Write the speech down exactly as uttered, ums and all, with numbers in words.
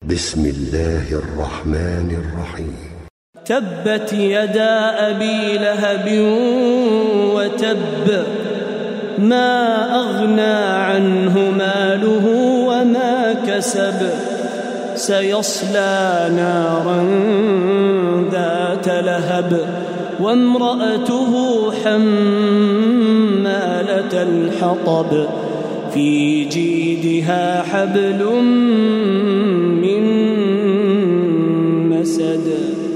بسم الله الرحمن الرحيم. تبت يدا أبي لهب وتب ما أغنى عنه ماله وما كسب سيصلى نارا ذات لهب وامرأته حمالة الحطب في جيدها حبل من مسد.